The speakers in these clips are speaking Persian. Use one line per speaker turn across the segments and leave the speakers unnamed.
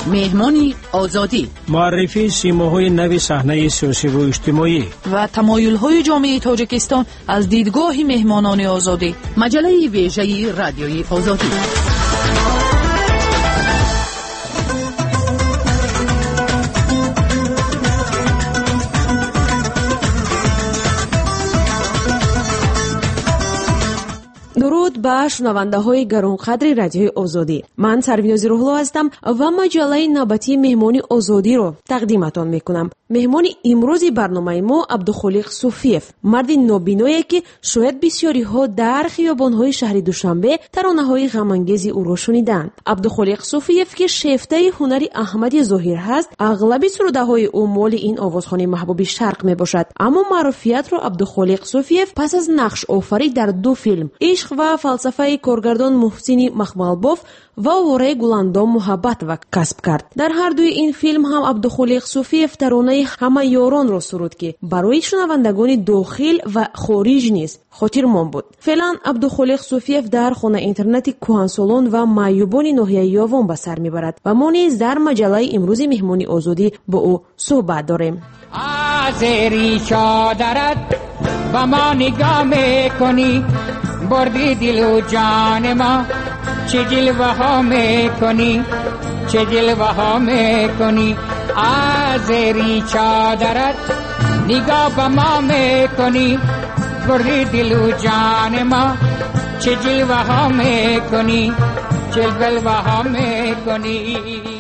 مهمانی آزادی،
معرفی سیماهای نو صحنه سیاسی و اجتماعی
و تمایل‌های جامعه تاجیکستان از دیدگاه مهمانان آزادی.
مجله ویژه رادیوی آزادی.
درود به شنونده های گرانقدر رادیوی آزادی. من سرویناز روحلو هستم و مجله نوبتی مهمانی آزادی رو تقدیمتان میکنم. مهمان امروز برنامه ما عبدالخالق صوفیف، مرد نابینایی که شاید بسیاری ها در خیابان های شهر دوشنبه ترانه های غم انگیز او را شنیدند. عبدالخالق صوفیف که شیفته هنری احمدی ظاهر هست، اغلب سروده های او مال این آوازخوان محبوب شرق می باشد. اما معروفیت را عبدالخالق صوفیف پس از نقش آفرید در دو فیلم، عشق و فلسفه کارگردان محسن مخملباف و وره گلاندام محبت و کسب کرد. در هر دوی این فیلم هم عبدالخالق صوفیف ترانه همه یاران را سرود که برای شنوندگان داخل و خارج نیز خاطرمان بود. فعلا عبدالخالق صوفیف در خانه اینترنتی کهنسالان و معیوبان ناحیه یاوان به سر میبرد و ما نیز در مجله امروز مهمانی آزادی با او صحبت داریم.
آزری چادرت و ما نگاه میکنی، بردی دل و جان ما، چه جلوه ها میکنی، چه جلوه ها میکنی. آزری چادرت نگاه به ما میکنی، بردی دل و جان ما، چه جلوه ها میکنی، چه جلوه ها میکنی.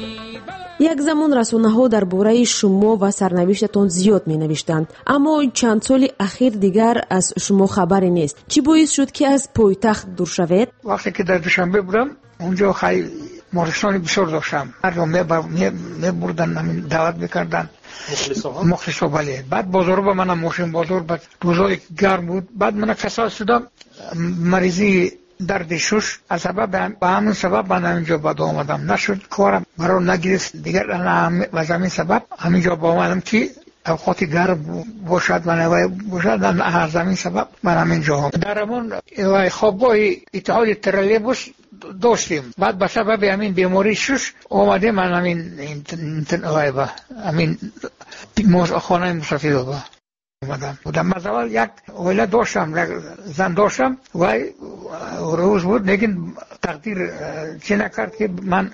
یک زمان رسانه‌ها درباره شما و سرنوشتتان زیاد می‌نوشتند، اما چند سال اخیر دیگر از شما خبری نیست. چی باعث شد که از پایتخت دور شوید؟
وقتی که در دوشنبه بودم اونجا خیلی مارستانی بسیار داشتم، مردم می‌بردن، همین دعوت می‌کردن مخلصا. بله. بعد بازار با منم ماشین بازار، بعد روزای گرم بود، بعد من کسال شدم، مریضی درد شش، از سبب به همون سبب من اینجا بعد آمدم، نشد کارم برای نگرفت دیگر. و همین سبب همینجا با آمدم که اوقات گرم باشد و نوای باشد، از همین سبب من همینجا هم در همون خوابگاه اتحاد ترالبوس داشتیم. بعد به سبب همین بیماری شش آمده من همین خانه مسافر بودم. مثلا یک اوله داشتم، زن داشتم و روز بود، لیکن تقدیر چه نکرد که من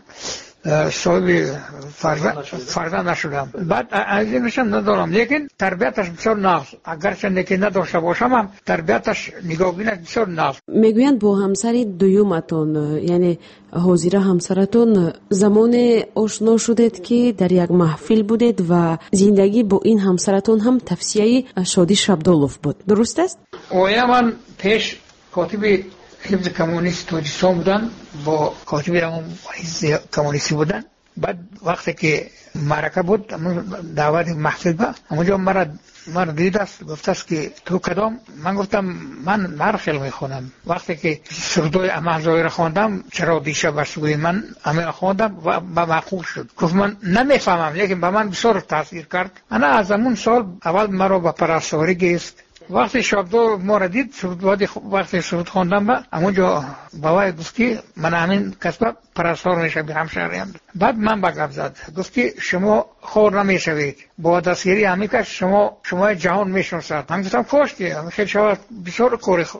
صاحب فرزند نشدم. بعد از اینشم ندارم، لیکن تربیتش بسیار نقص، اگرچه که نداشته باشم هم تربیتش نگاهبینش بسیار نقص.
میگویند با همسر دویومتون، یعنی حاضره همسرتون، زمان آشنا شدید که در یک محفل بودید و زندگی با این همسرتون هم تفسیه شادی شبدالوف بود، درست است؟
اویا من پیش کاتب حزب کمونیست تاجیکستان بودن، با کاتب همون حزب کمونیستی بودن. بعد وقتی که معرکه بود، دعوت محفل با همونجا مرا دید است، گفت است که تو کدام؟ من گفتم من مرخل میخونم. وقتی که سردوی احمد را خواندم، چرا دیشب بسوی من همه خواندم و با معقول شد. گفت من نمیفهمم، لیکن به من بسیار تاثیر کرد. انا از همون سال اول مرا به پرستاری گرفت. وقتی شبدار ما را دید، وقتی سرود خواندم با همونجا بابای گفت که من همین کسب پرستار میشه به همشهریم. بعد من با گپ زد، گفت که شما خور نمیشوید، با دستگیری همین که شما جهان میشناسد. من گفتم کاش که خیلی شود بسیار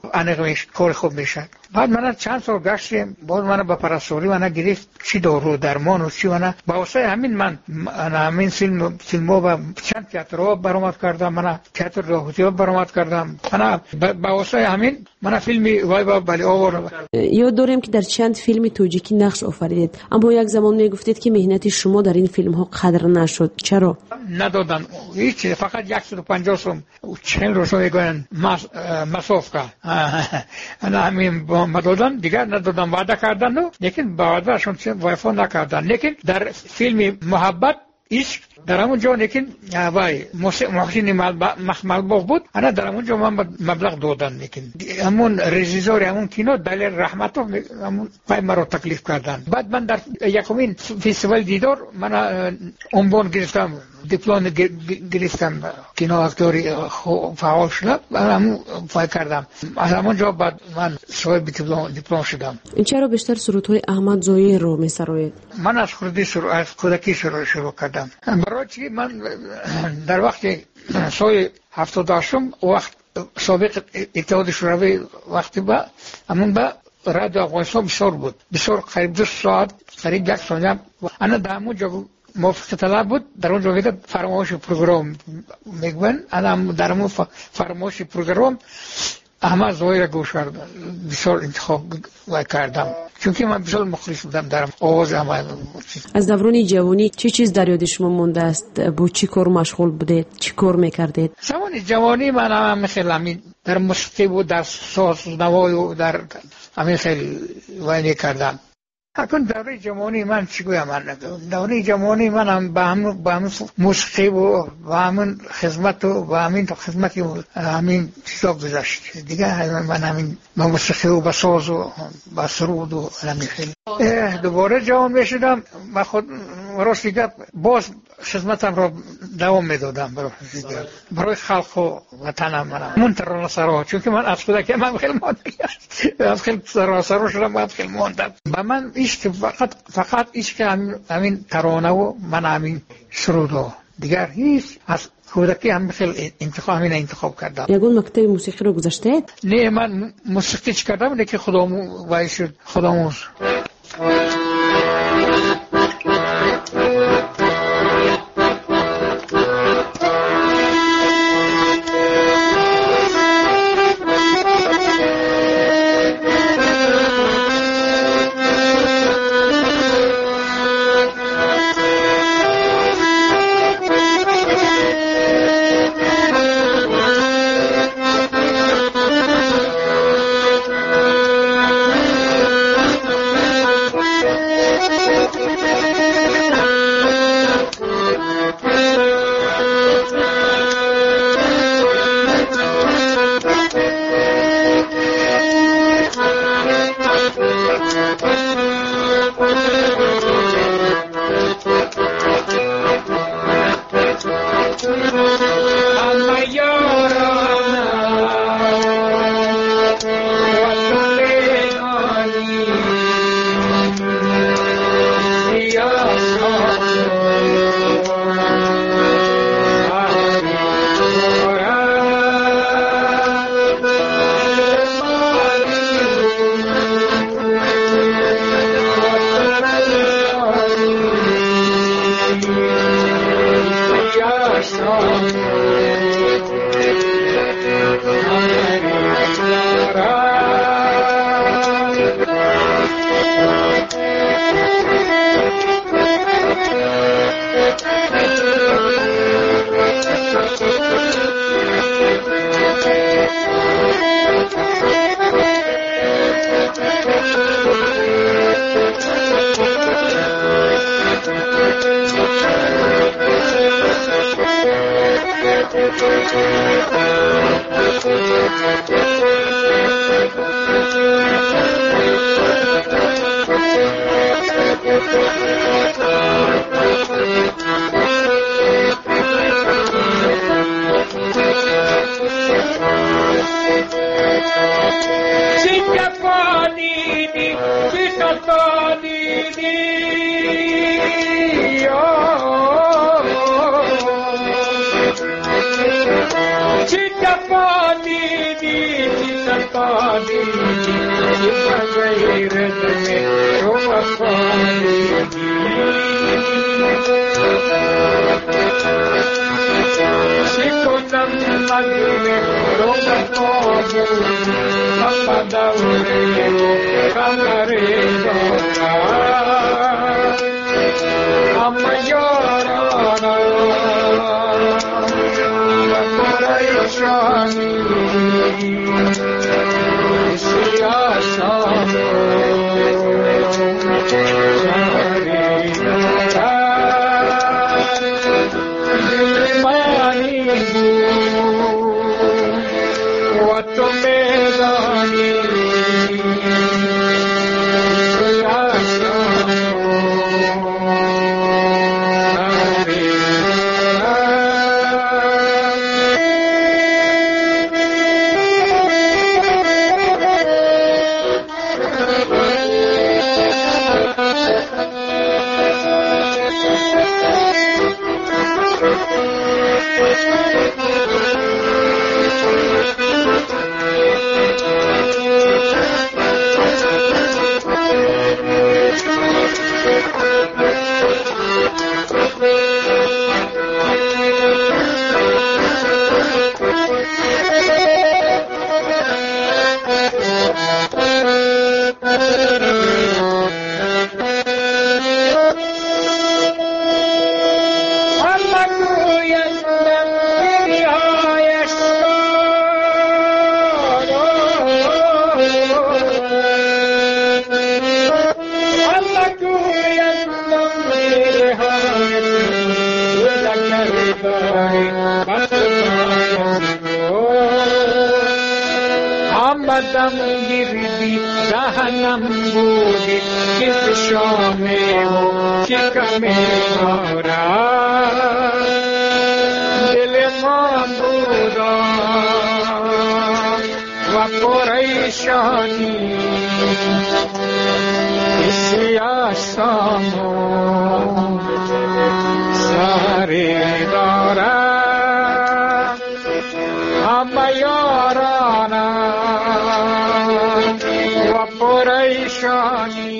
کار خوب میشد. بعد من چند سال گشتیم، بعد من با پرستاری من گرفت چی دارو درمان و چی. من با واسه همین من همین فیلمو و چند تئاترها برآمد کردم، من تئاتر راهوتی برآمد کردم. من با واسه همین من فیلمی وای با بلی آور.
یاد دارم که در چند فیلم تاجیکی نقش آفریدید، اما یک زمان میگفتید که مهنت شما در این فیلم ها قدر نشد. چرا؟
ندادن هیچ، فقط 150 سوم 40 روز میگن مسافه. انا همین مدادن دیگر ندادن، وعده کردن، لیکن با وعدهشون وفا نکردن. لیکن در فیلم محبت عشق در همون جا، لیکن وای محسن مخملباف بود، انا در همون جا من مبلغ دادن، لیکن همون رژیسور همون کینو دلیل رحمتوف همون پای مرا تکلیف کردن. بعد من در یکمین فستیوال دیدار من عنوان گرفتم دیپلم گرفتم کینو اکتوری فعال شدم همون فای کردم از همونجا بعد من صاحب دیپلم شدم.
چرا بیشتر سرودهای احمد ظاهر رو میسروید؟
من از کودکی شروع کردم. برای چی من در وقت سال 78 وقت سابق اتحاد شوروی وقتی با همون با رادیو افغانستان بسیار قریب 2 ساعت قریب 1 ساعت انا در همونجا موافقت طلب بود. در اونجا وقت فرمایش پروگرام میگن انا در همون فرمایش پروگرام احمد ظاهر گوش کردم بسیار انتخاب کردم چون که من بسیار مخلص بودم در آواز احمد.
از دوران جوانی چه چیز در یاد شما مونده است؟ با چی کار مشغول بودید؟ چی کار میکردید؟
زمان جوانی من هم خیلی در موسیقی و در ساز نوای و در همین خیلی وینی کردم. اکنون دوره جوانی من چی گویم؟ دوره جوانی من هم با همین موسیقی و با همین خدمت و با همین خدمتی و همین چیزا گذشت دیگه. من همین با موسیقی و با ساز و با سرود و همین خیلی دوباره جوان میشدم و خود راستی گپ باز خدمتم را دوام میدادم برای خلق و وطنم. من ترانه سرا چون که من از کودکی من خیلی ماندم خیلی ترانه سرا شدم و خیلی ماندم و من عشق فقط عشق همین ترانه و من همین سرود و دیگر هیچ از کودکی هم خیلی انتخاب کردم.
یگون مکتب موسیقی رو گذاشتید؟
نه من موسیقی چی کردم لیکن خودمو وای شد خودمو دلم گیردی دهنم بودی که شامه و شکمه دارد دل من بودا و پریشانی سیاسامو ساری دارد همه یارانم و پریشانی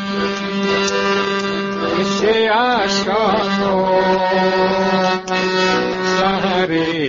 سیاسامو ساری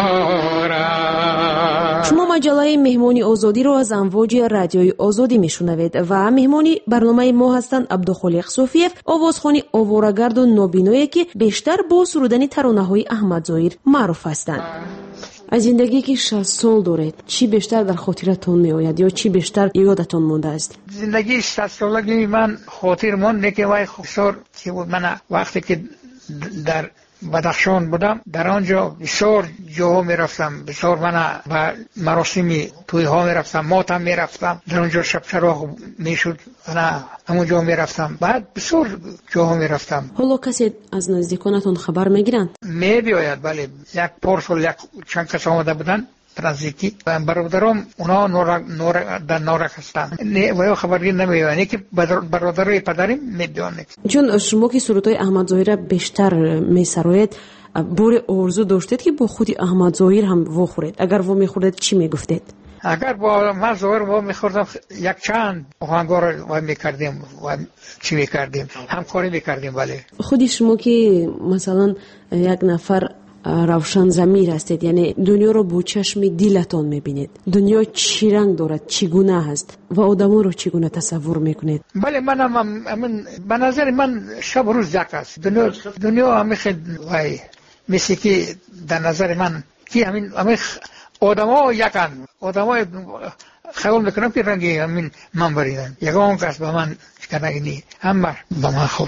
دارد.
شما مجله مهمانی آزادی رو از امواج رادیوی آزادی میشنوید و مهمانی برنامه ما هستند عبدالخالق صوفیف، آوازخوان آواره‌گرد و نابینایی که بیشتر با سرودن ترانه‌های احمد ظاهر معروف هستند. از زندگی که 60 سال دارید چی بیشتر در خاطرتون می آید یا چی بیشتر یادتون مونده است؟
زندگی 60 سالگی من خاطر مونده که وای خسار که بود. من وقتی که در بدخشان بودم در آنجا بسیار جاها می رفتم، بسیار من و مراسمی توی ها می رفتم، ماتم می رفتم، در آنجا شب چراغ می شد من همونجا می رفتم، بعد بسیار جاها می رفتم.
حالا کسی از نزدیکانتون خبر می گیرند؟
می بیاید بله، یک پارسال یک چند کس آمده بودن نزدیکی و برادرام اونا در نارک هستند و یا خبرگیر نمی‌آیند که برادرای پدریم می‌دونند.
چون شما که سرودهای احمد ظاهر بیشتر می‌سراید، بور آرزو داشتید که با خود احمد ظاهر هم واخورید؟ اگر وا می‌خوردید چی می‌گفتید؟
اگر با من ظاهر وا می‌خوردم یک چند آهنگار و می‌کردیم و چی می‌کردیم، همکاری می‌کردیم. بله
خودی شما که مثلا یک نفر روشن ضمیر هستید، یعنی دنیا رو با چشم دلتون میبینید، دنیا چی رنگ دارد، چگونه هست و آدما رو چگونه تصور میکنید؟
بله من به نظر من شب روز یک است. دنیا همیشه وای مثل که در نظر من که همین آدما یکن، آدما خیال میکنم که رنگی همین من بریدن یکان کس به من کنگی همه به من خوش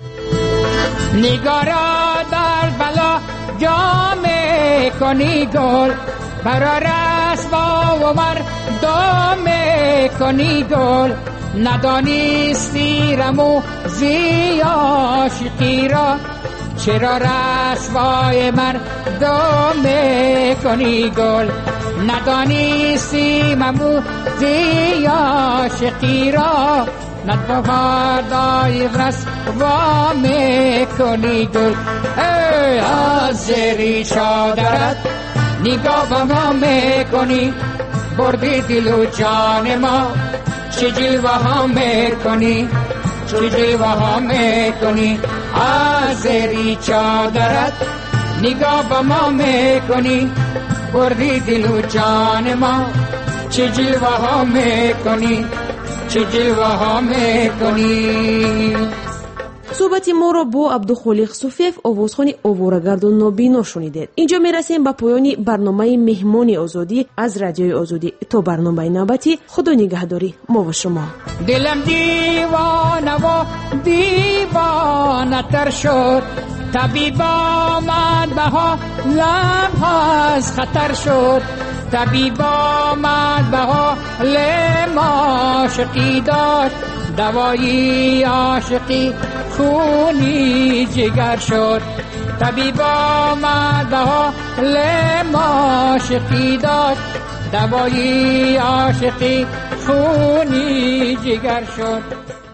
نگارا در بلا جامه کنی گل برا رسوا و مردم کنی گل ندانستی رمو زی عاشقی را چرا رسوای مردم کنی گل ندانستی ممو زی عاشقی را ندوهردای رسوا میکنی گل از زیری چادرت نگاه به ما میکنی بردی دل و جان ما چه جلوه ها میکنی چه جلوه ها میکنی از زیری چادرت نگاه به ما میکنی بردی دل و جان ما چه جلوه ها میکنی چه جلوه ها میکنی.
صحبت ما را با عبدالخالق صوفیف آوازخوان آواره‌گرد و نابینا شنیدید. اینجا میرسیم به پایان برنامه مهمانی آزادی از رادیوی آزادی. تا برنامه نوبتی خدا نگهداری ما و شما.
دلم دیوانه و دیوانه تر شد طبیب آمد به حالم از خطر شد طبیب آمد به حالم عاشقی داشت دوایی عاشقی خونی جگر شد طبیب آمد به حالم عاشقی داشت دوایی عاشقی خونی جگر شد